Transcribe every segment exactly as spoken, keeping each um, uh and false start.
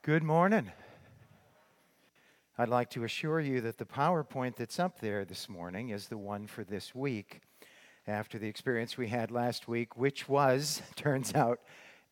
Good morning. I'd like to assure you that the PowerPoint that's up there this morning is the one for this week after the experience we had last week, which was, turns out,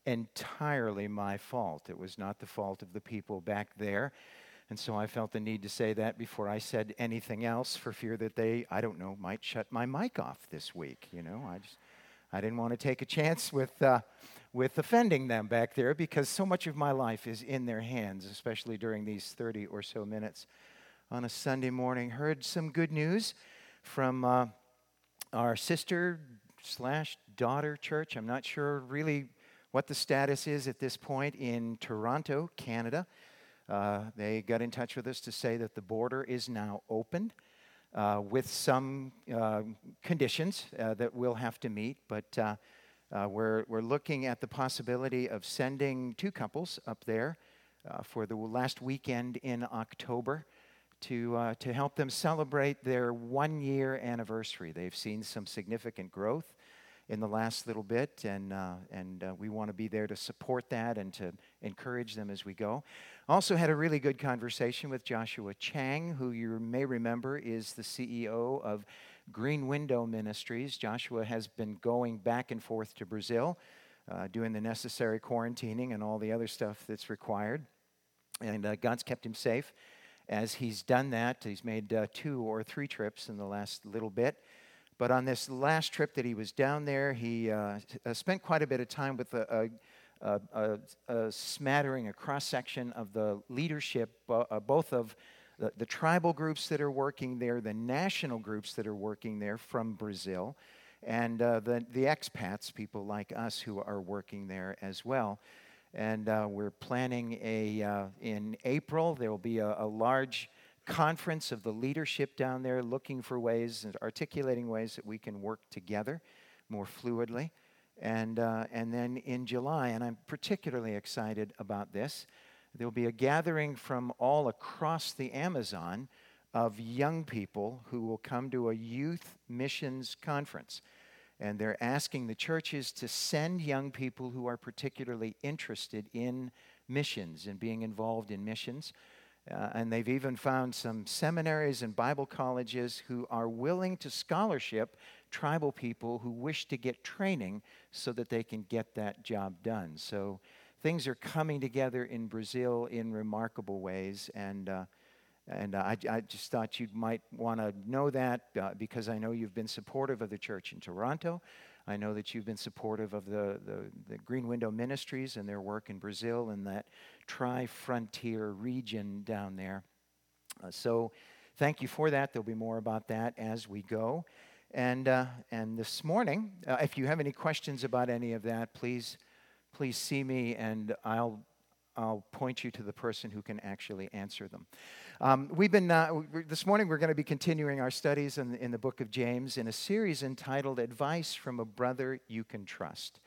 entirely my fault. It was not the fault of the people back there. And so I felt the need to say that before I said anything else for fear that they, I don't know, might shut my mic off this week. You know, I just, I didn't want to take a chance with, uh, with offending them back there because so much of my life is in their hands, especially during these thirty or so minutes on a Sunday morning. Heard some good news from uh, our sister slash daughter church. I'm not sure really what the status is at this point in Toronto, Canada. Uh, they got in touch with us to say that the border is now open uh, with some uh, conditions uh, that we'll have to meet, but uh, uh, we're, we're looking at the possibility of sending two couples up there uh, for the last weekend in October to, uh, to help them celebrate their one-year anniversary. They've seen some significant growth in the last little bit, and uh, and uh, we want to be there to support that and to encourage them as we go. Also had a really good conversation with Joshua Chang, who you may remember is the C E O of Green Window Ministries. Joshua has been going back and forth to Brazil, uh, doing the necessary quarantining and all the other stuff that's required, and uh, God's kept him safe as he's done that. He's made uh, two or three trips in the last little bit. But on this last trip that he was down there, he uh, spent quite a bit of time with a, a, a, a smattering, a cross-section of the leadership, uh, both of the, the tribal groups that are working there, the national groups that are working there from Brazil, and uh, the, the expats, people like us who are working there as well. And uh, we're planning a, uh, in April, there will be a, a large conference of the leadership down there, looking for ways and articulating ways that we can work together more fluidly. And, uh, and then in July, and I'm particularly excited about this, there'll be a gathering from all across the Amazon of young people who will come to a youth missions conference. And they're asking the churches to send young people who are particularly interested in missions and being involved in missions. Uh, and they've even found some seminaries and Bible colleges who are willing to scholarship tribal people who wish to get training so that they can get that job done. So things are coming together in Brazil in remarkable ways, and uh, and uh, I, I just thought you might want to know that uh, because I know you've been supportive of the church in Toronto. I know that you've been supportive of the, the, the Green Window Ministries and their work in Brazil and that tri-frontier region down there. Uh, so thank you for that. There'll be more about that as we go. And uh, and this morning, uh, if you have any questions about any of that, please please see me, and I'll I'll point you to the person who can actually answer them. Um, we've been, uh, this morning we're going to be continuing our studies in, in the book of James in a series entitled Advice from a Brother You Can Trust.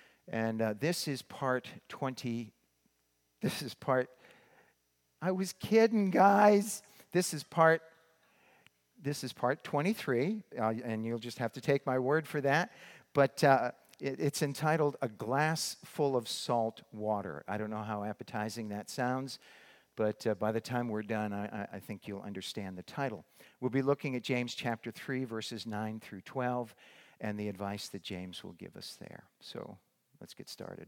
And uh, this is part twenty, this is part, I was kidding, guys. This is part, this is part twenty-three, uh, and you'll just have to take my word for that. But uh, it's entitled A Glass Full of Salt Water. I don't know how appetizing that sounds, but uh, by the time we're done, I, I think you'll understand the title. We'll be looking at James chapter three, verses nine through twelve, and the advice that James will give us there. So let's get started.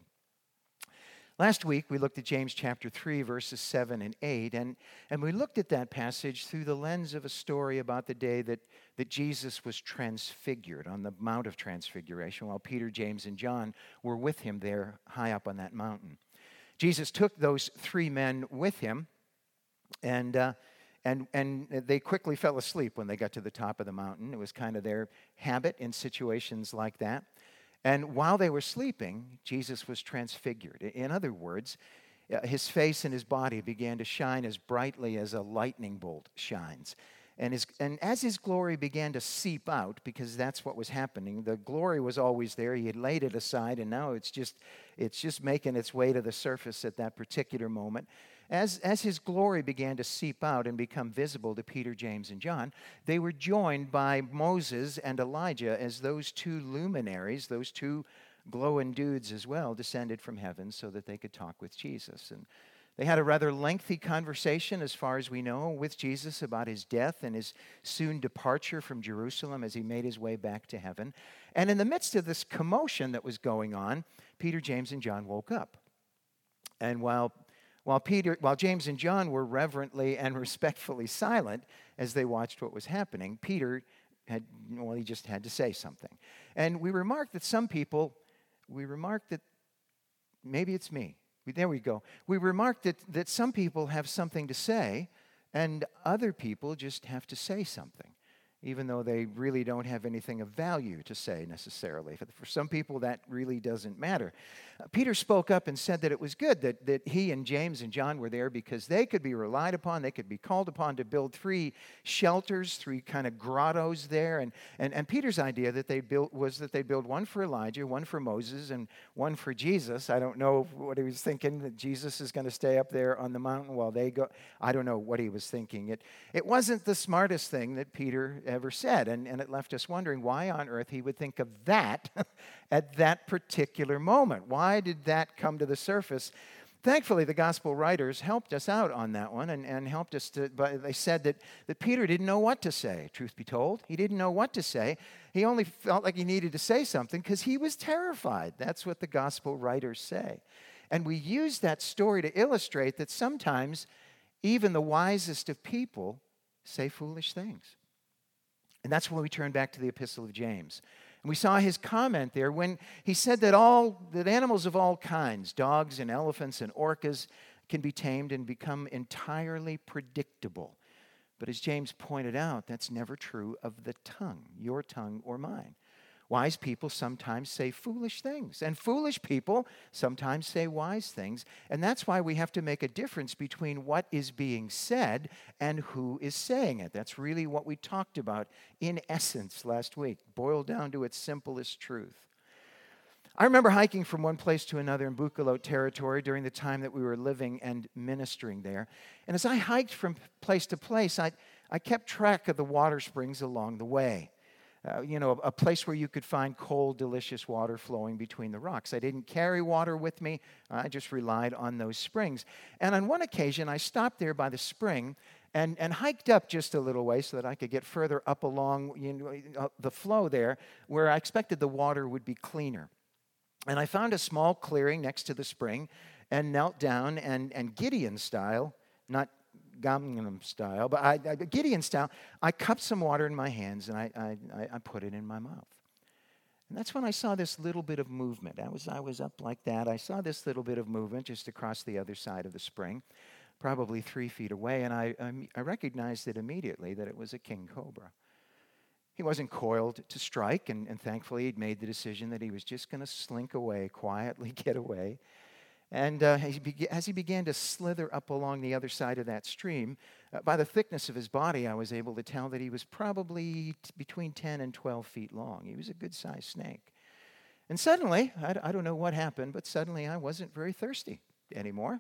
Last week, we looked at James chapter three, verses seven and eight, and, and we looked at that passage through the lens of a story about the day that, that Jesus was transfigured on the Mount of Transfiguration while Peter, James, and John were with him there high up on that mountain. Jesus took those three men with him, and, uh, and, and they quickly fell asleep when they got to the top of the mountain. It was kind of their habit in situations like that. And while they were sleeping, Jesus was transfigured. In other words, his face and his body began to shine as brightly as a lightning bolt shines. And, his, and as his glory began to seep out, because that's what was happening, the glory was always there. He had laid it aside, and now it's just, it's just making its way to the surface at that particular moment. As, as his glory began to seep out and become visible to Peter, James, and John, they were joined by Moses and Elijah as those two luminaries, those two glowing dudes as well, descended from heaven so that they could talk with Jesus. And They had a rather lengthy conversation, as far as we know, with Jesus about his death and his soon departure from Jerusalem as he made his way back to heaven. And in the midst of this commotion that was going on, Peter, James, and John woke up. And while While Peter, while James and John were reverently and respectfully silent as they watched what was happening, Peter had, well, he just had to say something. And we remarked that some people, we remarked that, maybe it's me. We, there we go. We remarked that, that some people have something to say, and other people just have to say something, even though they really don't have anything of value to say necessarily. For, for some people, that really doesn't matter. Uh, Peter spoke up and said that it was good that, that he and James and John were there because they could be relied upon, they could be called upon to build three shelters, three kind of grottos there. And, and, and Peter's idea that they built was that they build one for Elijah, one for Moses, and one for Jesus. I don't know what he was thinking, that Jesus is going to stay up there on the mountain while they go. I don't know what he was thinking. It, it wasn't the smartest thing that Peter ever said, and, and it left us wondering why on earth he would think of that at that particular moment. Why did that come to the surface? Thankfully, the gospel writers helped us out on that one and, and helped us to, but they said that, that Peter didn't know what to say, truth be told. He didn't know what to say. He only felt like he needed to say something because he was terrified. That's what the gospel writers say. And we use that story to illustrate that sometimes even the wisest of people say foolish things. And that's when we turn back to the Epistle of James. And we saw his comment there when he said that all that animals of all kinds, dogs and elephants and orcas, can be tamed and become entirely predictable. But as James pointed out, that's never true of the tongue, your tongue or mine. Wise people sometimes say foolish things, and foolish people sometimes say wise things. And that's why we have to make a difference between what is being said and who is saying it. That's really what we talked about in essence last week, boiled down to its simplest truth. I remember hiking from one place to another in Bucalout territory during the time that we were living and ministering there. And as I hiked from place to place, I, I kept track of the water springs along the way. Uh, you know, a place where you could find cold, delicious water flowing between the rocks. I didn't carry water with me. I just relied on those springs. And on one occasion, I stopped there by the spring and, and hiked up just a little way so that I could get further up along you know, the flow there where I expected the water would be cleaner. And I found a small clearing next to the spring and knelt down and, and Gideon style, not Gangnam style, but I, I, Gideon style, I cupped some water in my hands and I, I, I put it in my mouth. And that's when I saw this little bit of movement. I was, I was up like that. I saw this little bit of movement just across the other side of the spring, probably three feet away, and I, I, I recognized it immediately that it was a king cobra. He wasn't coiled to strike, and, and thankfully he'd made the decision that he was just going to slink away, quietly get away. And uh, as, he be- as he began to slither up along the other side of that stream, uh, by the thickness of his body, I was able to tell that he was probably t- between ten and twelve feet long. He was a good-sized snake. And suddenly, I, d- I don't know what happened, but suddenly I wasn't very thirsty anymore.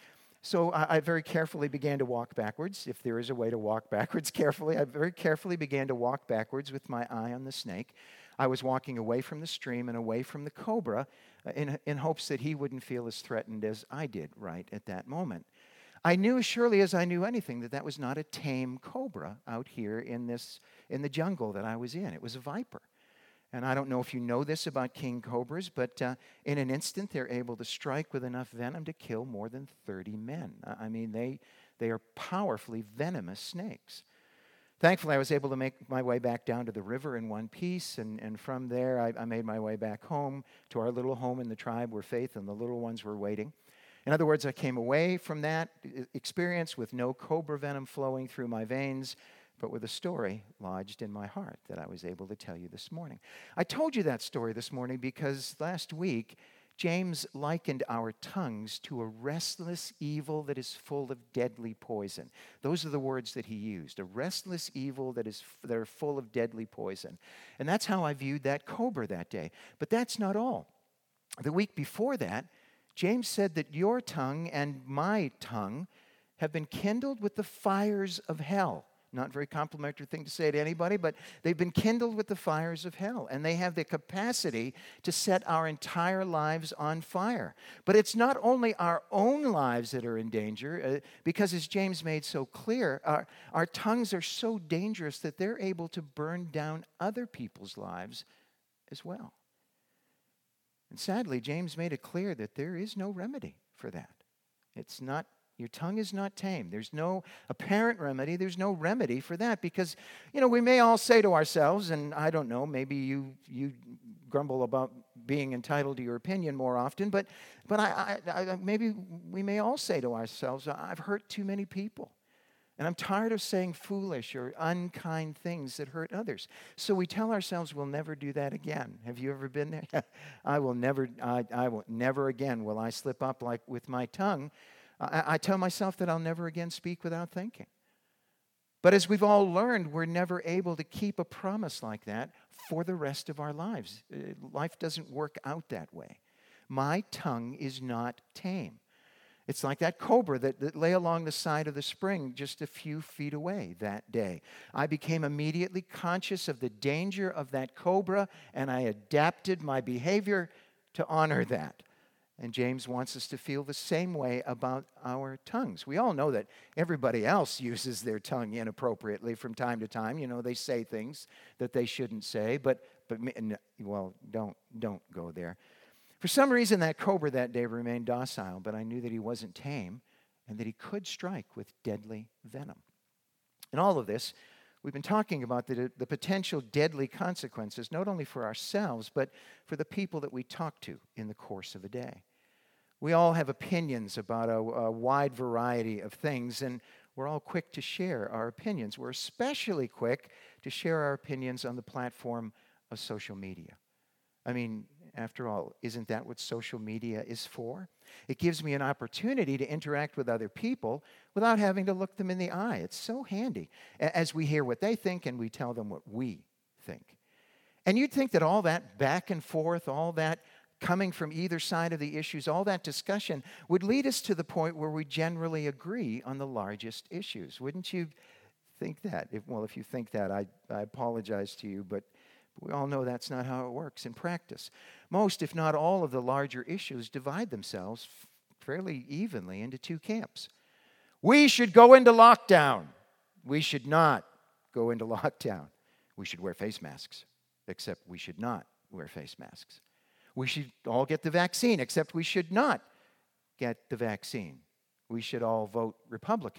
So I, I very carefully began to walk backwards, if there is a way to walk backwards carefully. I very carefully began to walk backwards with my eye on the snake. I was walking away from the stream and away from the cobra uh, in, in hopes that he wouldn't feel as threatened as I did right at that moment. I knew as surely as I knew anything that that was not a tame cobra out here in this in the jungle that I was in. It was a viper. And I don't know if you know this about king cobras, but uh, in an instant they're able to strike with enough venom to kill more than thirty men. I mean, they they are powerfully venomous snakes. Thankfully, I was able to make my way back down to the river in one piece, and, and from there I, I made my way back home to our little home in the tribe where Faith and the little ones were waiting. In other words, I came away from that experience with no cobra venom flowing through my veins, but with a story lodged in my heart that I was able to tell you this morning. I told you that story this morning because last week, James likened our tongues to a restless evil that is full of deadly poison. Those are the words that he used, a restless evil that is that are full of deadly poison. And that's how I viewed that cobra that day. But that's not all. The week before that, James said that your tongue and my tongue have been kindled with the fires of hell. not a very complimentary thing to say to anybody, but they've been kindled with the fires of hell, and they have the capacity to set our entire lives on fire. But it's not only our own lives that are in danger, uh, because as James made so clear, our, our tongues are so dangerous that they're able to burn down other people's lives as well. And sadly, James made it clear that there is no remedy for that. It's not, your tongue is not tame. There's no apparent remedy. There's no remedy for that because, you know, we may all say to ourselves, and I don't know, maybe you you grumble about being entitled to your opinion more often, but but I, I, I maybe we may all say to ourselves, I've hurt too many people. And I'm tired of saying foolish or unkind things that hurt others. So we tell ourselves we'll never do that again. Have you ever been there? I will never, I, I will never again will I slip up like with my tongue. I, I tell myself that I'll never again speak without thinking. But as we've all learned, we're never able to keep a promise like that for the rest of our lives. Life doesn't work out that way. My tongue is not tame. It's like that cobra that, that lay along the side of the spring just a few feet away that day. I became immediately conscious of the danger of that cobra, and I adapted my behavior to honor that. And James wants us to feel the same way about our tongues. We all know that everybody else uses their tongue inappropriately from time to time. You know, they say things that they shouldn't say, but, but well, don't, don't go there. For some reason, that cobra that day remained docile, but I knew that he wasn't tame and that he could strike with deadly venom. In all of this, we've been talking about the, the potential deadly consequences, not only for ourselves, but for the people that we talk to in the course of a day. We all have opinions about a, a wide variety of things, and we're all quick to share our opinions. We're especially quick to share our opinions on the platform of social media. I mean, after all, isn't that what social media is for? It gives me an opportunity to interact with other people without having to look them in the eye. It's so handy as we hear what they think and we tell them what we think. And you'd think that all that back and forth, all that coming from either side of the issues, all that discussion would lead us to the point where we generally agree on the largest issues. Wouldn't you think that? If, well, if you think that, I, I apologize to you, but we all know that's not how it works in practice. Most, if not all, of the larger issues divide themselves fairly evenly into two camps. We should go into lockdown. We should not go into lockdown. We should wear face masks, except we should not wear face masks. We should all get the vaccine, except we should not get the vaccine. We should all vote Republican.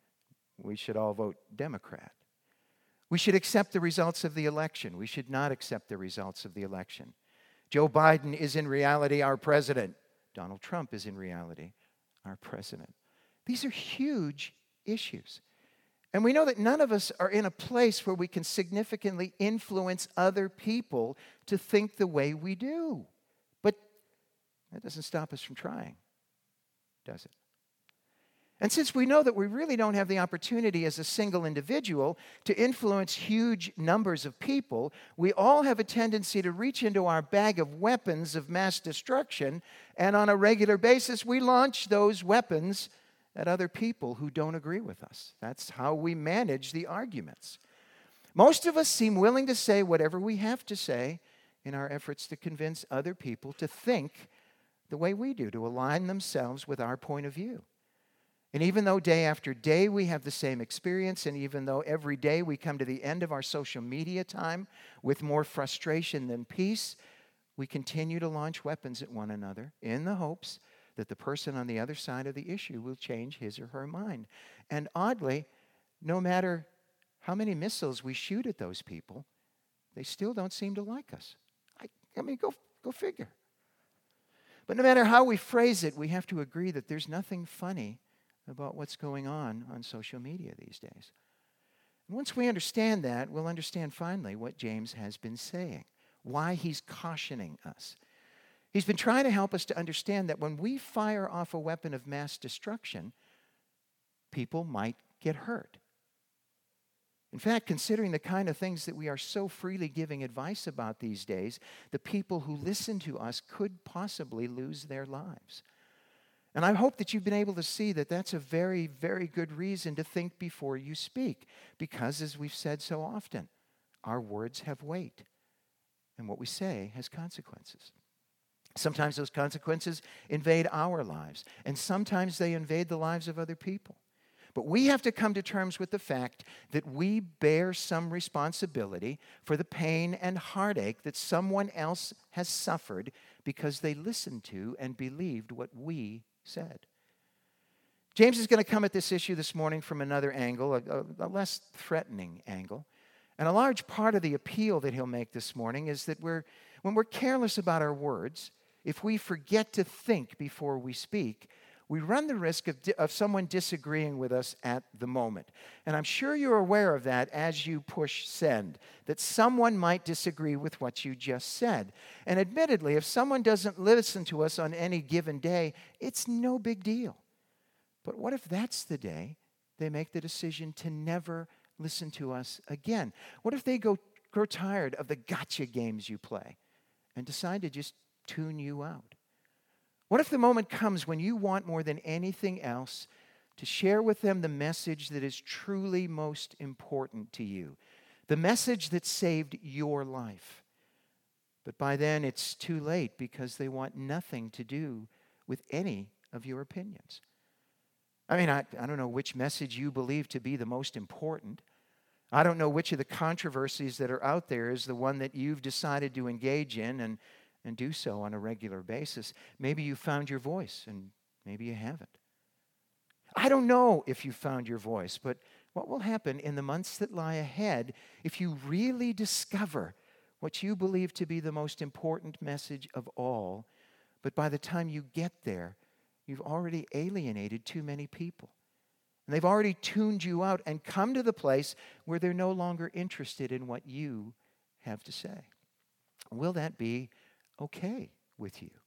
We should all vote Democrat. We should accept the results of the election. We should not accept the results of the election. Joe Biden is in reality our president. Donald Trump is in reality our president. These are huge issues. And we know that none of us are in a place where we can significantly influence other people to think the way we do. But that doesn't stop us from trying, does it? And since we know that we really don't have the opportunity as a single individual to influence huge numbers of people, we all have a tendency to reach into our bag of weapons of mass destruction, and on a regular basis, we launch those weapons at other people who don't agree with us. That's how we manage the arguments. Most of us seem willing to say whatever we have to say in our efforts to convince other people to think the way we do, to align themselves with our point of view. And even though day after day we have the same experience, and even though every day we come to the end of our social media time with more frustration than peace, we continue to launch weapons at one another in the hopes that the person on the other side of the issue will change his or her mind. And oddly, no matter how many missiles we shoot at those people, they still don't seem to like us. I, I mean, go, go figure. But no matter how we phrase it, we have to agree that there's nothing funny about what's going on on social media these days. And once we understand that, we'll understand finally what James has been saying, why he's cautioning us. He's been trying to help us to understand that when we fire off a weapon of mass destruction, people might get hurt. In fact, considering the kind of things that we are so freely giving advice about these days, the people who listen to us could possibly lose their lives. And I hope that you've been able to see that that's a very, very good reason to think before you speak. Because, as we've said so often, our words have weight. And what we say has consequences. Sometimes those consequences invade our lives. And sometimes they invade the lives of other people. But we have to come to terms with the fact that we bear some responsibility for the pain and heartache that someone else has suffered because they listened to and believed what we said. James is going to come at this issue this morning from another angle, a, a, a less threatening angle. And a large part of the appeal that he'll make this morning is that we're, when we're careless about our words, if we forget to think before we speak, we run the risk of, di- of someone disagreeing with us at the moment. And I'm sure you're aware of that as you push send, that someone might disagree with what you just said. And admittedly, if someone doesn't listen to us on any given day, it's no big deal. But what if that's the day they make the decision to never listen to us again? What if they go grow tired of the gotcha games you play and decide to just tune you out? What if the moment comes when you want more than anything else to share with them the message that is truly most important to you, the message that saved your life? But by then it's too late because they want nothing to do with any of your opinions. I mean, I, I don't know which message you believe to be the most important. I don't know which of the controversies that are out there is the one that you've decided to engage in and and do so on a regular basis. Maybe you found your voice, and maybe you haven't. I don't know if you found your voice, but what will happen in the months that lie ahead if you really discover what you believe to be the most important message of all, but by the time you get there, you've already alienated too many people. And they've already tuned you out and come to the place where they're no longer interested in what you have to say. Will that be okay with you?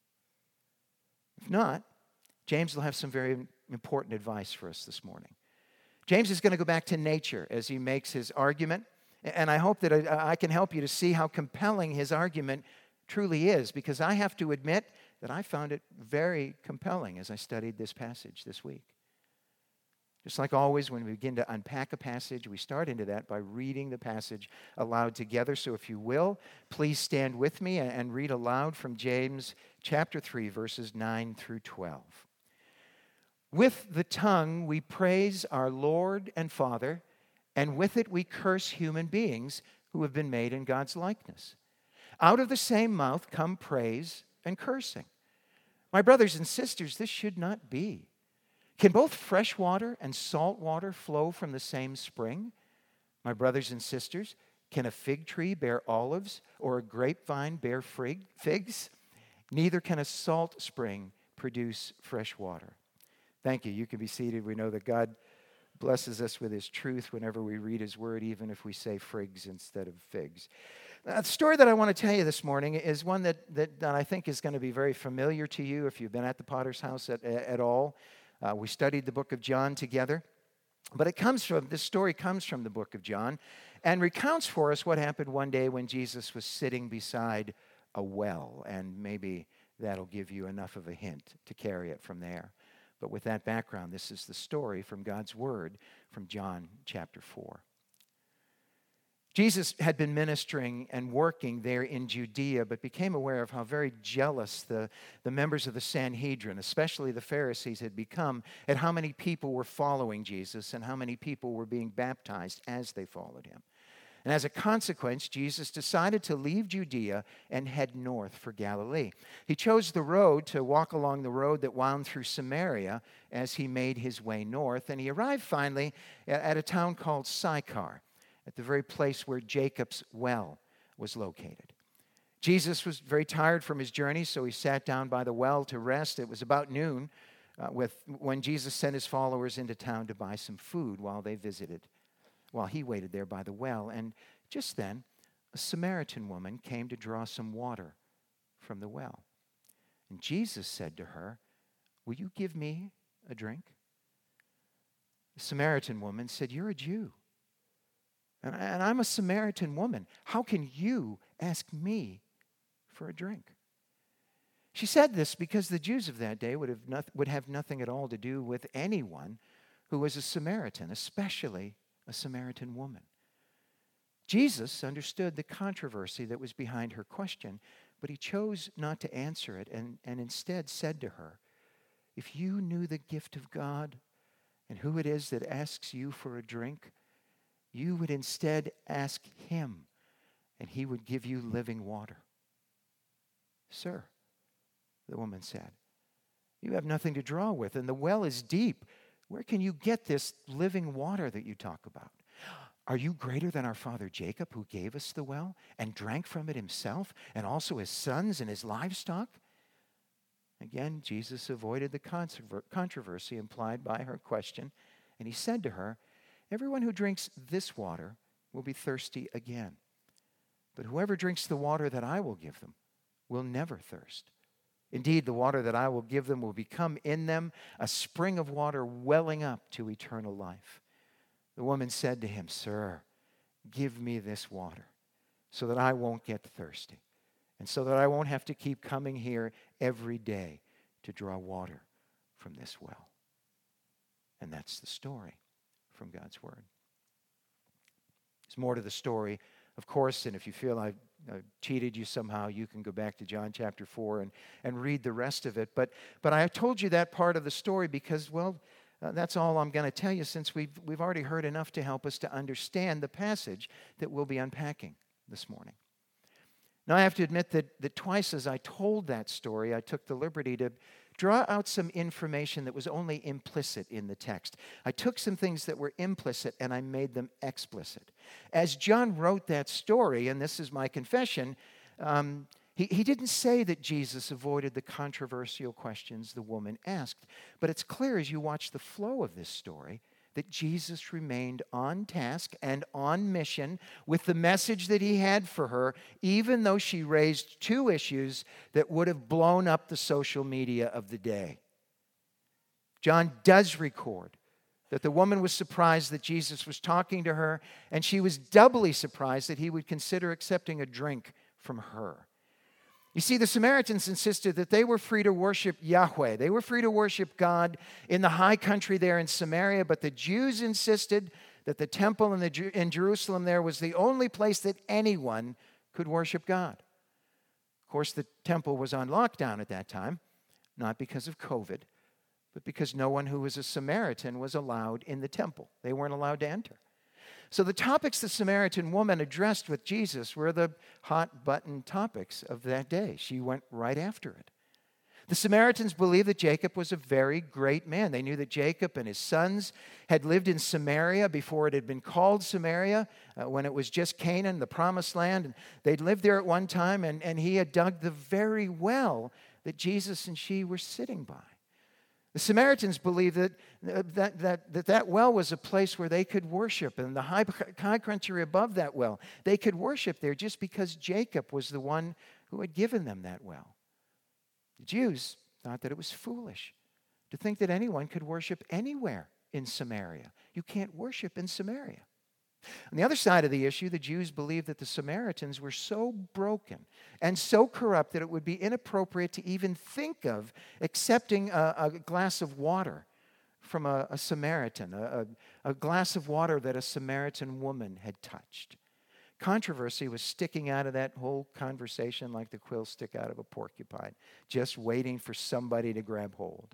If not, James will have some very important advice for us this morning. James is going to go back to nature as he makes his argument, and I hope that I, I can help you to see how compelling his argument truly is, because I have to admit that I found it very compelling as I studied this passage this week. Just like always, when we begin to unpack a passage, we start into that by reading the passage aloud together. So if you will, please stand with me and read aloud from James chapter three, verses nine through twelve. With the tongue we praise our Lord and Father, and with it we curse human beings who have been made in God's likeness. Out of the same mouth come praise and cursing. My brothers and sisters, this should not be. Can both fresh water and salt water flow from the same spring? My brothers and sisters, can a fig tree bear olives or a grapevine bear fig, figs? Neither can a salt spring produce fresh water. Thank you. You can be seated. We know that God blesses us with His truth whenever we read His word, even if we say frigs instead of figs. Now, the story that I want to tell you this morning is one that, that, that I think is going to be very familiar to you if you've been at the Potter's House at, at all. Uh, we studied the book of John together, but it comes from, this story comes from the book of John and recounts for us what happened one day when Jesus was sitting beside a well, and maybe that'll give you enough of a hint to carry it from there. But with that background, this is the story from God's Word from John chapter four. Jesus had been ministering and working there in Judea, but became aware of how very jealous the, the members of the Sanhedrin, especially the Pharisees, had become at how many people were following Jesus and how many people were being baptized as they followed him. And as a consequence, Jesus decided to leave Judea and head north for Galilee. He chose the road to walk along the road that wound through Samaria as he made his way north, and he arrived finally at a town called Sychar, at the very place where Jacob's well was located. Jesus was very tired from his journey, so he sat down by the well to rest. It was about noon uh, with, when Jesus sent his followers into town to buy some food while they visited, while he waited there by the well. And just then, a Samaritan woman came to draw some water from the well. And Jesus said to her, "Will you give me a drink?" The Samaritan woman said, "You're a Jew, and I'm a Samaritan woman. How can you ask me for a drink?" She said this because the Jews of that day would have, not, would have nothing at all to do with anyone who was a Samaritan, especially a Samaritan woman. Jesus understood the controversy that was behind her question, but he chose not to answer it and, and instead said to her, if you knew the gift of God and who it is that asks you for a drink, you would instead ask him, and he would give you living water. Sir, the woman said, you have nothing to draw with, and the well is deep. Where can you get this living water that you talk about? Are you greater than our father Jacob, who gave us the well and drank from it himself, and also his sons and his livestock? Again, Jesus avoided the controversy implied by her question, and he said to her, everyone who drinks this water will be thirsty again. But whoever drinks the water that I will give them will never thirst. Indeed, the water that I will give them will become in them a spring of water welling up to eternal life. The woman said to him, sir, give me this water so that I won't get thirsty and so that I won't have to keep coming here every day to draw water from this well. And that's the story from God's Word. There's more to the story, of course, and if you feel I've uh, cheated you somehow, you can go back to John chapter four and, and read the rest of it. But, but I told you that part of the story because, well, Uh, that's all I'm going to tell you, since we've, we've already heard enough to help us to understand the passage that we'll be unpacking this morning. Now, I have to admit that, that twice as I told that story, I took the liberty to draw out some information that was only implicit in the text. I took some things that were implicit and I made them explicit. As John wrote that story, and this is my confession, um, He, he didn't say that Jesus avoided the controversial questions the woman asked, but it's clear as you watch the flow of this story that Jesus remained on task and on mission with the message that he had for her, even though she raised two issues that would have blown up the social media of the day. John does record that the woman was surprised that Jesus was talking to her, and she was doubly surprised that he would consider accepting a drink from her. You see, the Samaritans insisted that they were free to worship Yahweh. They were free to worship God in the high country there in Samaria, but the Jews insisted that the temple in, the, in Jerusalem there was the only place that anyone could worship God. Of course, the temple was on lockdown at that time, not because of COVID, but because no one who was a Samaritan was allowed in the temple. They weren't allowed to enter. So the topics the Samaritan woman addressed with Jesus were the hot-button topics of that day. She went right after it. The Samaritans believed that Jacob was a very great man. They knew that Jacob and his sons had lived in Samaria before it had been called Samaria, uh, when it was just Canaan, the promised land. And they'd lived there at one time, and, and he had dug the very well that Jesus and she were sitting by. The Samaritans believed that that, that, that that well was a place where they could worship, and the high, high country above that well, they could worship there just because Jacob was the one who had given them that well. The Jews thought that it was foolish to think that anyone could worship anywhere in Samaria. You can't worship in Samaria. On the other side of the issue, the Jews believed that the Samaritans were so broken and so corrupt that it would be inappropriate to even think of accepting a, a glass of water from a, a Samaritan, a, a glass of water that a Samaritan woman had touched. Controversy was sticking out of that whole conversation like the quills stick out of a porcupine, just waiting for somebody to grab hold.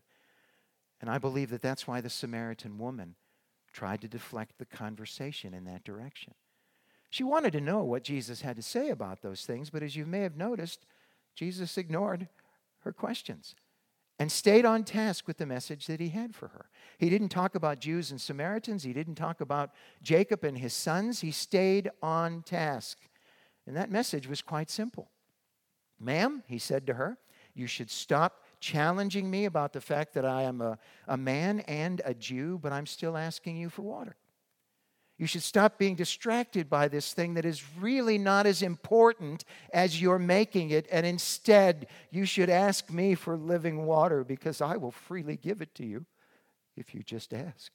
And I believe that that's why the Samaritan woman tried to deflect the conversation in that direction. She wanted to know what Jesus had to say about those things, but as you may have noticed, Jesus ignored her questions and stayed on task with the message that he had for her. He didn't talk about Jews and Samaritans. He didn't talk about Jacob and his sons. He stayed on task. And that message was quite simple. Ma'am, he said to her, you should stop challenging me about the fact that I am a, a man and a Jew, but I'm still asking you for water. You should stop being distracted by this thing that is really not as important as you're making it, and instead you should ask me for living water, because I will freely give it to you if you just ask.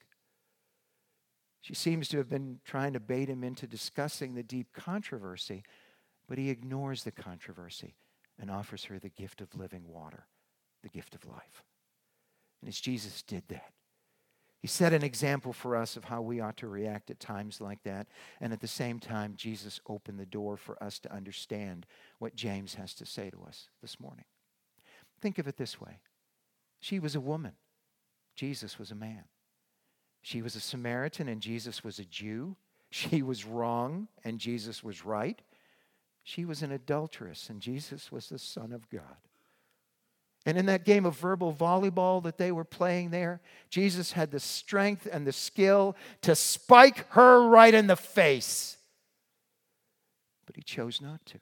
She seems to have been trying to bait him into discussing the deep controversy, but he ignores the controversy and offers her the gift of living water, the gift of life. And as Jesus did that, he set an example for us of how we ought to react at times like that. And at the same time, Jesus opened the door for us to understand what James has to say to us this morning. Think of it this way. She was a woman. Jesus was a man. She was a Samaritan and Jesus was a Jew. She was wrong and Jesus was right. She was an adulteress and Jesus was the Son of God. And in that game of verbal volleyball that they were playing there, Jesus had the strength and the skill to spike her right in the face. But he chose not to.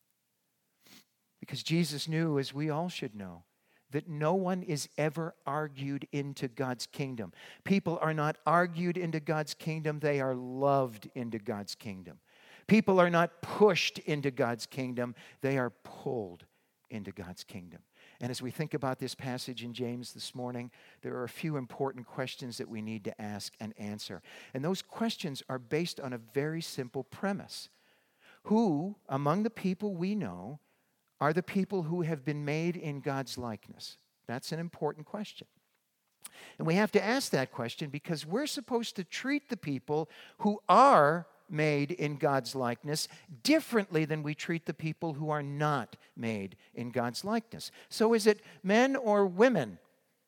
Because Jesus knew, as we all should know, that no one is ever argued into God's kingdom. People are not argued into God's kingdom, they are loved into God's kingdom. People are not pushed into God's kingdom, they are pulled into God's kingdom. And as we think about this passage in James this morning, there are a few important questions that we need to ask and answer. And those questions are based on a very simple premise. Who, among the people we know, are the people who have been made in God's likeness? That's an important question. And we have to ask that question because we're supposed to treat the people who are made in God's likeness differently than we treat the people who are not made in God's likeness. So is it men or women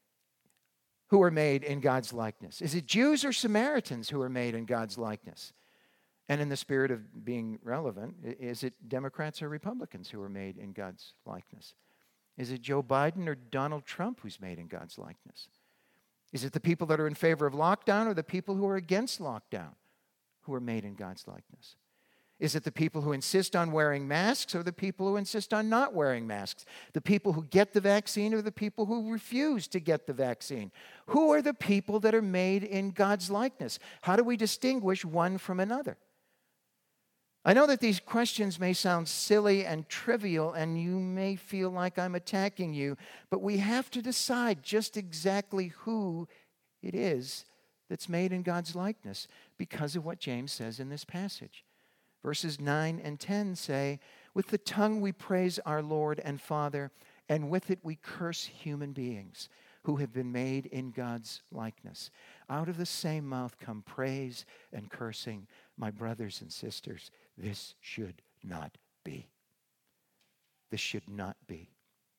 who are made in God's likeness? Is it Jews or Samaritans who are made in God's likeness? And in the spirit of being relevant, is it Democrats or Republicans who are made in God's likeness? Is it Joe Biden or Donald Trump who's made in God's likeness? Is it the people that are in favor of lockdown or the people who are against lockdown who are made in God's likeness? Is it the people who insist on wearing masks or the people who insist on not wearing masks? The people who get the vaccine or the people who refuse to get the vaccine? Who are the people that are made in God's likeness? How do we distinguish one from another? I know that these questions may sound silly and trivial, and you may feel like I'm attacking you, but we have to decide just exactly who it is that's made in God's likeness because of what James says in this passage. Verses nine and ten say, "With the tongue we praise our Lord and Father, and with it we curse human beings who have been made in God's likeness. Out of the same mouth come praise and cursing. My brothers and sisters, this should not be." This should not be.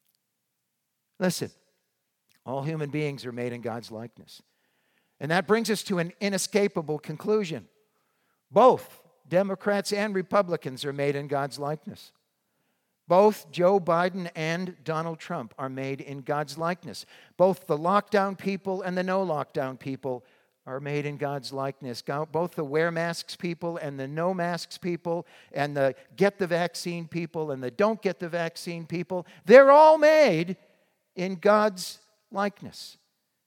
Listen, all human beings are made in God's likeness. And that brings us to an inescapable conclusion. Both Democrats and Republicans are made in God's likeness. Both Joe Biden and Donald Trump are made in God's likeness. Both the lockdown people and the no lockdown people are made in God's likeness. Both the wear masks people and the no masks people and the get the vaccine people and the don't get the vaccine people, they're all made in God's likeness.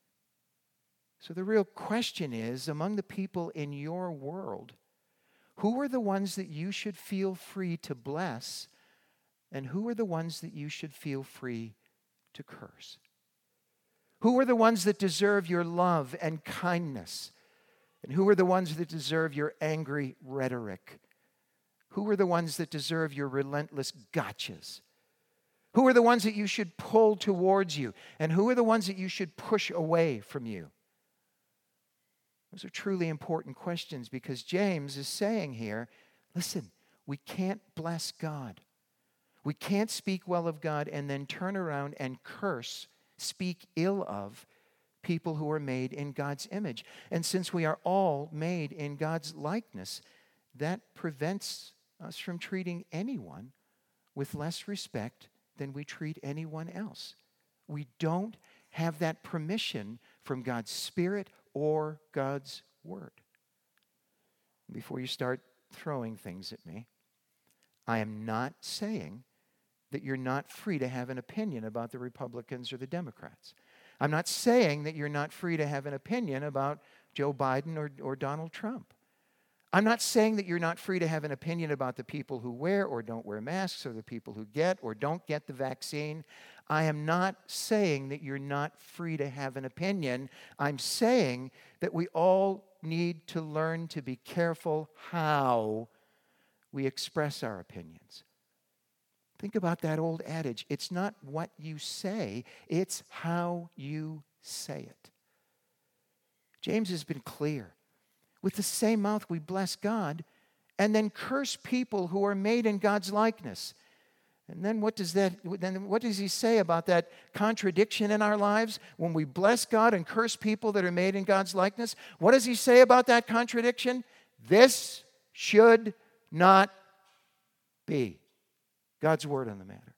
So the real question is, among the people in your world, who are the ones that you should feel free to bless, and who are the ones that you should feel free to curse? Who are the ones that deserve your love and kindness? And who are the ones that deserve your angry rhetoric? Who are the ones that deserve your relentless gotchas? Who are the ones that you should pull towards you? And who are the ones that you should push away from you? Those are truly important questions because James is saying here, listen, we can't bless God. We can't speak well of God and then turn around and curse, speak ill of people who are made in God's image. And since we are all made in God's likeness, that prevents us from treating anyone with less respect than we treat anyone else. We don't have that permission from God's Spirit or God's Word. Before you start throwing things at me, I am not saying that you're not free to have an opinion about the Republicans or the Democrats. I'm not saying that you're not free to have an opinion about Joe Biden or, or Donald Trump. I'm not saying that you're not free to have an opinion about the people who wear or don't wear masks or the people who get or don't get the vaccine. I am not saying that you're not free to have an opinion. I'm saying that we all need to learn to be careful how we express our opinions. Think about that old adage. It's not what you say, it's how you say it. James has been clear. With the same mouth we bless God and then curse people who are made in God's likeness. And then what does that then what does he say about that contradiction in our lives when we bless God and curse people that are made in God's likeness? What does he say about that contradiction? This should not be. God's word on the matter.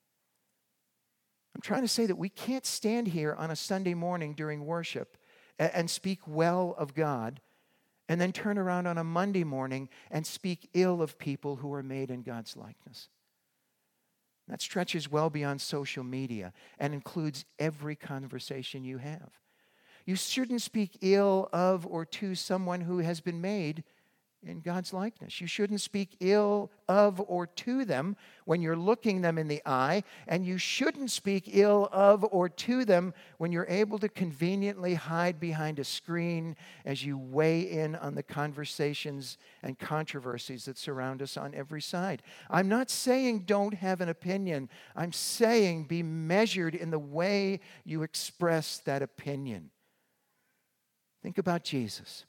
I'm trying to say that we can't stand here on a Sunday morning during worship and, and speak well of God and then turn around on a Monday morning and speak ill of people who are made in God's likeness. That stretches well beyond social media and includes every conversation you have. You shouldn't speak ill of or to someone who has been made in God's likeness. You shouldn't speak ill of or to them when you're looking them in the eye, and you shouldn't speak ill of or to them when you're able to conveniently hide behind a screen as you weigh in on the conversations and controversies that surround us on every side. I'm not saying don't have an opinion. I'm saying be measured in the way you express that opinion. Think about Jesus.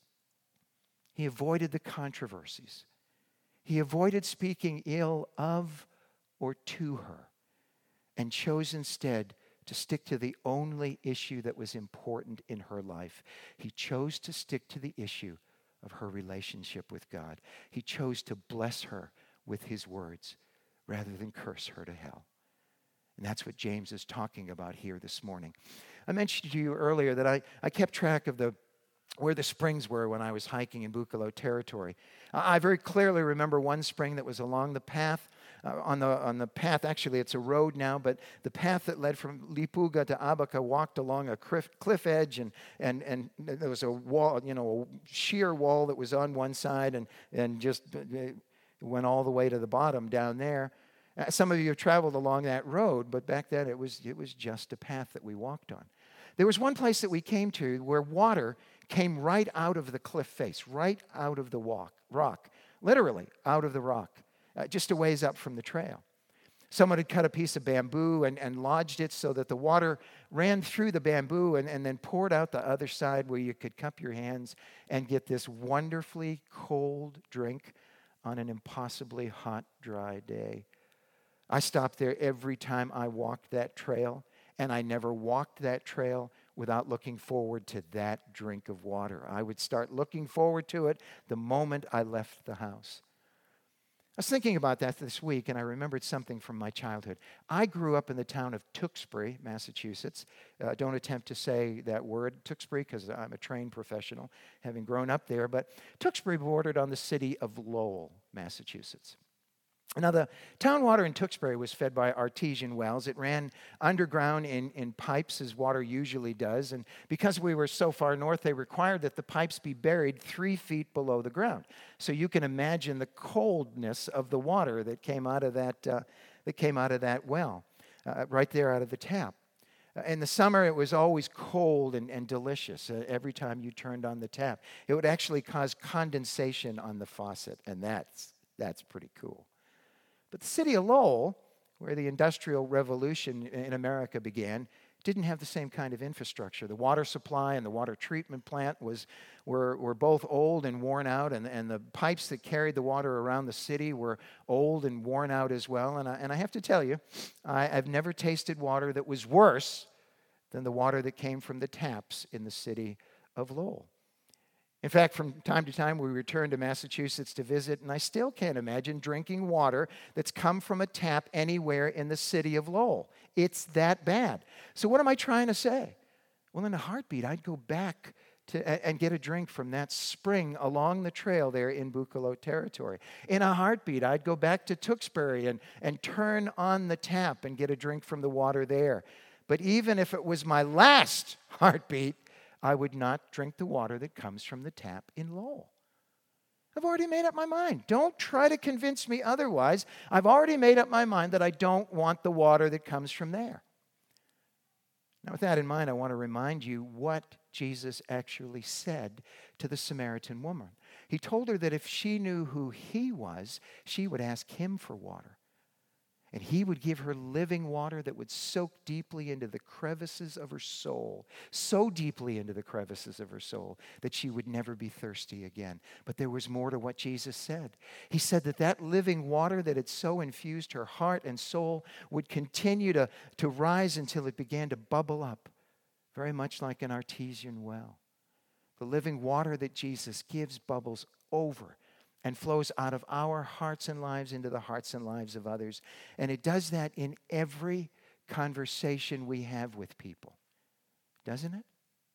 He avoided the controversies. He avoided speaking ill of or to her and chose instead to stick to the only issue that was important in her life. He chose to stick to the issue of her relationship with God. He chose to bless her with his words rather than curse her to hell. And that's what James is talking about here this morning. I mentioned to you earlier that I, I kept track of the where the springs were when I was hiking in Buccolo territory. I very clearly remember one spring that was along the path. Uh, on the on the path, actually it's a road now, but the path that led from Lipuga to Abaca walked along a cliff, cliff edge, and, and, and there was a wall, you know, a sheer wall that was on one side and, and just went all the way to the bottom down there. Uh, some of you have traveled along that road, but back then it was it was just a path that we walked on. There was one place that we came to where water came right out of the cliff face, right out of the walk, rock, literally out of the rock, uh, just a ways up from the trail. Someone had cut a piece of bamboo and, and lodged it so that the water ran through the bamboo and, and then poured out the other side where you could cup your hands and get this wonderfully cold drink on an impossibly hot, dry day. I stopped there every time I walked that trail, and I never walked that trail without looking forward to that drink of water. I would start looking forward to it the moment I left the house. I was thinking about that this week, and I remembered something from my childhood. I grew up in the town of Tewksbury, Massachusetts. Uh, don't attempt to say that word, Tewksbury, because I'm a trained professional, having grown up there. But Tewksbury bordered on the city of Lowell, Massachusetts. Now, the town water in Tewksbury was fed by artesian wells. It ran underground in, in pipes, as water usually does. And because we were so far north, they required that the pipes be buried three feet below the ground. So you can imagine the coldness of the water that came out of that, uh, that came out of that well, uh, right there out of the tap. Uh, in the summer, it was always cold and, and delicious uh, every time you turned on the tap. It would actually cause condensation on the faucet, and that's that's pretty cool. But the city of Lowell, where the Industrial Revolution in America began, didn't have the same kind of infrastructure. The water supply and the water treatment plant was were, were both old and worn out, and, and the pipes that carried the water around the city were old and worn out as well. And I, and I have to tell you, I, I've never tasted water that was worse than the water that came from the taps in the city of Lowell. In fact, from time to time, we return to Massachusetts to visit, and I still can't imagine drinking water that's come from a tap anywhere in the city of Lowell. It's that bad. So what am I trying to say? Well, in a heartbeat, I'd go back to and get a drink from that spring along the trail there in Buccolo territory. In a heartbeat, I'd go back to Tewksbury and, and turn on the tap and get a drink from the water there. But even if it was my last heartbeat, I would not drink the water that comes from the tap in Lowell. I've already made up my mind. Don't try to convince me otherwise. I've already made up my mind that I don't want the water that comes from there. Now, with that in mind, I want to remind you what Jesus actually said to the Samaritan woman. He told her that if she knew who he was, she would ask him for water. And he would give her living water that would soak deeply into the crevices of her soul, so deeply into the crevices of her soul that she would never be thirsty again. But there was more to what Jesus said. He said that that living water that had so infused her heart and soul would continue to, to rise until it began to bubble up, very much like an artesian well. The living water that Jesus gives bubbles over and flows out of our hearts and lives into the hearts and lives of others. And it does that in every conversation we have with people, doesn't it?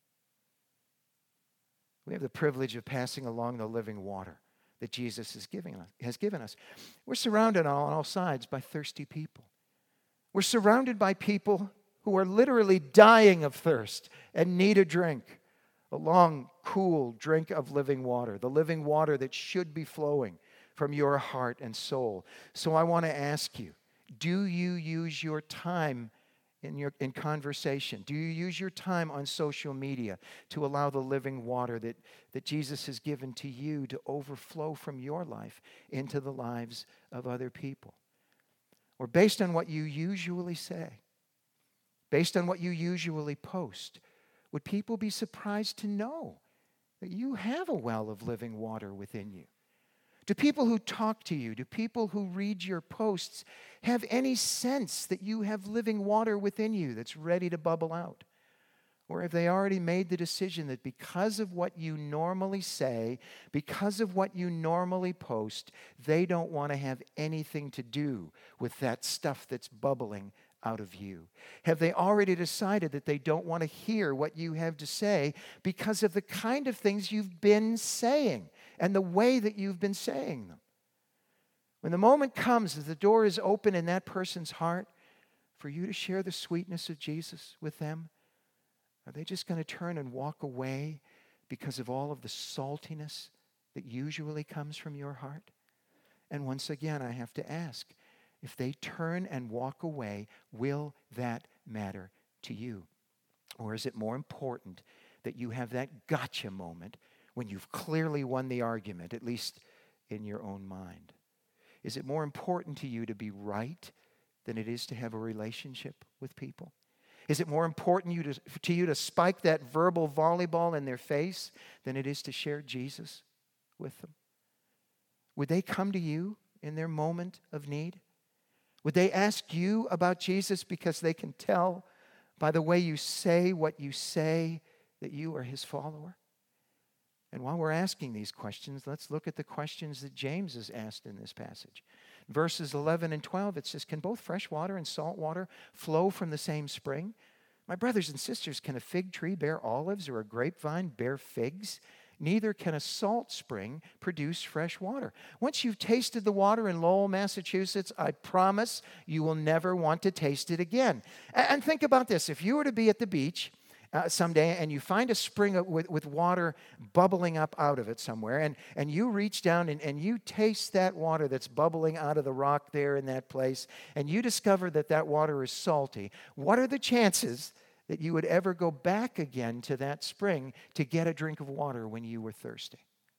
We have the privilege of passing along the living water that Jesus is giving us, has given us. We're surrounded on all sides by thirsty people. We're surrounded by people who are literally dying of thirst and need a drink. A long, cool drink of living water, the living water that should be flowing from your heart and soul. So I want to ask you, do you use your time in your in conversation? Do you use your time on social media to allow the living water that, that Jesus has given to you to overflow from your life into the lives of other people? Or based on what you usually say, based on what you usually post, would people be surprised to know that you have a well of living water within you? Do people who talk to you, do people who read your posts have any sense that you have living water within you that's ready to bubble out? Or have they already made the decision that because of what you normally say, because of what you normally post, they don't want to have anything to do with that stuff that's bubbling out of you? Have they already decided that they don't want to hear what you have to say because of the kind of things you've been saying and the way that you've been saying them? When the moment comes that the door is open in that person's heart for you to share the sweetness of Jesus with them, are they just going to turn and walk away because of all of the saltiness that usually comes from your heart? And once again, I have to ask, if they turn and walk away, will that matter to you? Or is it more important that you have that gotcha moment when you've clearly won the argument, at least in your own mind? Is it more important to you to be right than it is to have a relationship with people? Is it more important you to, to you to spike that verbal volleyball in their face than it is to share Jesus with them? Would they come to you in their moment of need? Would they ask you about Jesus because they can tell by the way you say what you say that you are his follower? And while we're asking these questions, let's look at the questions that James has asked in this passage. Verses eleven and twelve, it says, "Can both fresh water and salt water flow from the same spring? My brothers and sisters, can a fig tree bear olives or a grapevine bear figs? Neither can a salt spring produce fresh water." Once you've tasted the water in Lowell, Massachusetts, I promise you will never want to taste it again. And think about this. If you were to be at the beach uh, someday and you find a spring with, with water bubbling up out of it somewhere, and, and you reach down and, and you taste that water that's bubbling out of the rock there in that place, and you discover that that water is salty, what are the chances that you would ever go back again to that spring to get a drink of water when you were thirsty?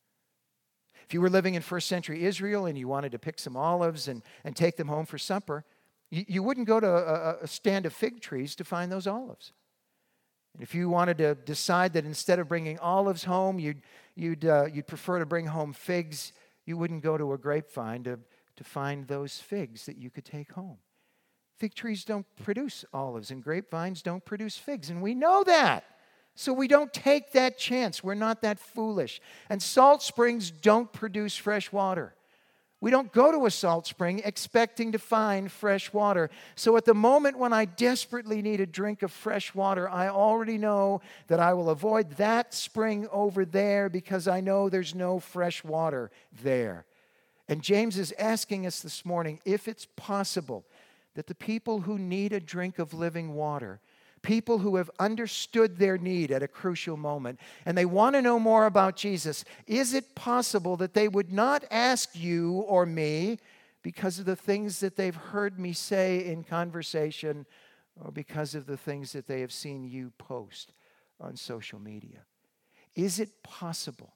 If you were living in first century Israel and you wanted to pick some olives and, and take them home for supper, you, you wouldn't go to a, a stand of fig trees to find those olives. And if you wanted to decide that instead of bringing olives home, you'd, you'd, uh, you'd prefer to bring home figs, you wouldn't go to a grapevine to, to find those figs that you could take home. Fig trees don't produce olives, and grapevines don't produce figs, and we know that. So we don't take that chance. We're not that foolish. And salt springs don't produce fresh water. We don't go to a salt spring expecting to find fresh water. So at the moment when I desperately need a drink of fresh water, I already know that I will avoid that spring over there because I know there's no fresh water there. And James is asking us this morning if it's possible that the people who need a drink of living water, people who have understood their need at a crucial moment, and they want to know more about Jesus, is it possible that they would not ask you or me because of the things that they've heard me say in conversation or because of the things that they have seen you post on social media? Is it possible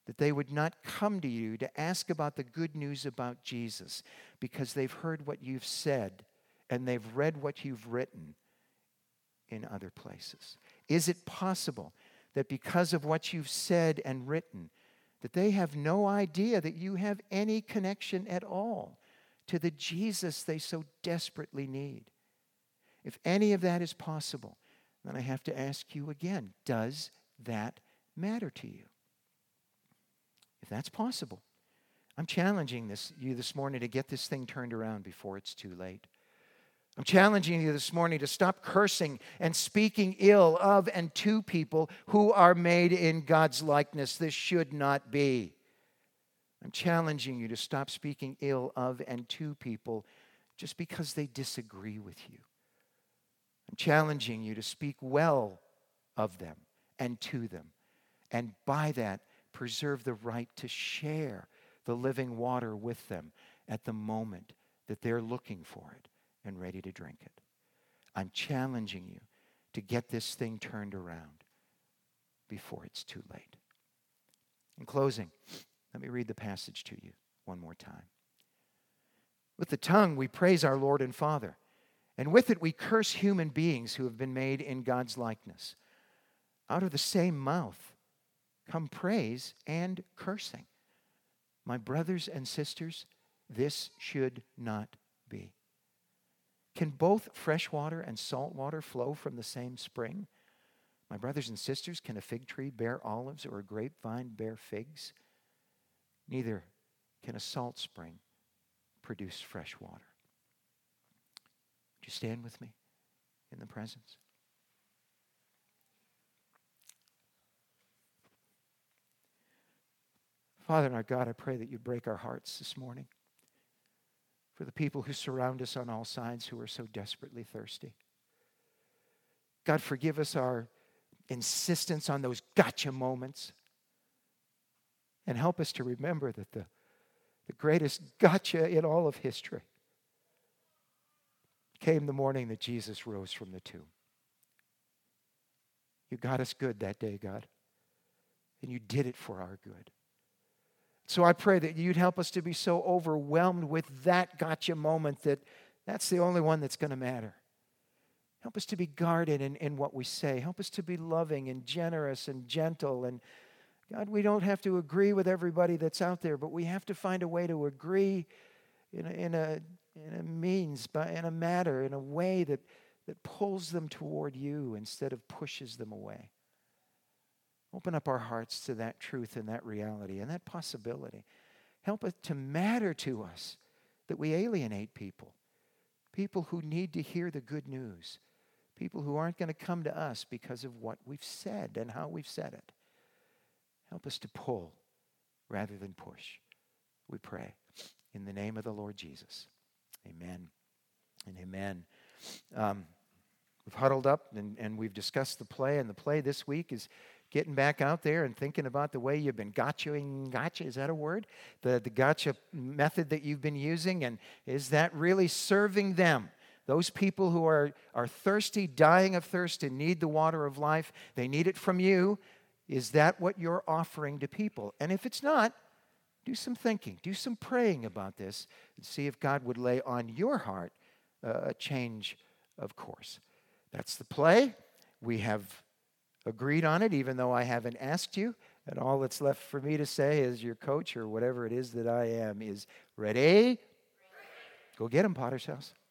that they would not come to you to ask about the good news about Jesus because they've heard what you've said and they've read what you've written in other places? Is it possible that because of what you've said and written, that they have no idea that you have any connection at all to the Jesus they so desperately need? If any of that is possible, then I have to ask you again, does that matter to you? If that's possible, I'm challenging this, you this morning to get this thing turned around before it's too late. I'm challenging you this morning to stop cursing and speaking ill of and to people who are made in God's likeness. This should not be. I'm challenging you to stop speaking ill of and to people just because they disagree with you. I'm challenging you to speak well of them and to them, and by that, preserve the right to share the living water with them at the moment that they're looking for it and ready to drink it. I'm challenging you to get this thing turned around before it's too late. In closing, let me read the passage to you one more time. With the tongue we praise our Lord and Father, and with it we curse human beings who have been made in God's likeness. Out of the same mouth come praise and cursing. My brothers and sisters, this should not be. Can both fresh water and salt water flow from the same spring? My brothers and sisters, can a fig tree bear olives or a grapevine bear figs? Neither can a salt spring produce fresh water. Would you stand with me in the presence? Father and our God, I pray that you break our hearts this morning for the people who surround us on all sides who are so desperately thirsty. God, forgive us our insistence on those gotcha moments, and help us to remember that the, the greatest gotcha in all of history came the morning that Jesus rose from the tomb. You got us good that day, God, and you did it for our good. So I pray that you'd help us to be so overwhelmed with that gotcha moment that that's the only one that's going to matter. Help us to be guarded in, in what we say. Help us to be loving and generous and gentle. And God, we don't have to agree with everybody that's out there, but we have to find a way to agree in a, in a, in a means, in a matter, in a way that, that pulls them toward you instead of pushes them away. Open up our hearts to that truth and that reality and that possibility. Help it to matter to us that we alienate people, people who need to hear the good news, people who aren't going to come to us because of what we've said and how we've said it. Help us to pull rather than push, we pray. In the name of the Lord Jesus, amen and amen. Um, we've huddled up and, and we've discussed the play, and the play this week is getting back out there and thinking about the way you've been gotchaing, gotcha, is that a word? The, the gotcha method that you've been using, and is that really serving them? Those people who are, are thirsty, dying of thirst, and need the water of life, they need it from you. Is that what you're offering to people? And if it's not, do some thinking, do some praying about this, and see if God would lay on your heart uh, a change of course. That's the play. We have agreed on it, even though I haven't asked you. And all that's left for me to say as your coach or whatever it is that I am is ready? Go get him, Potter's House.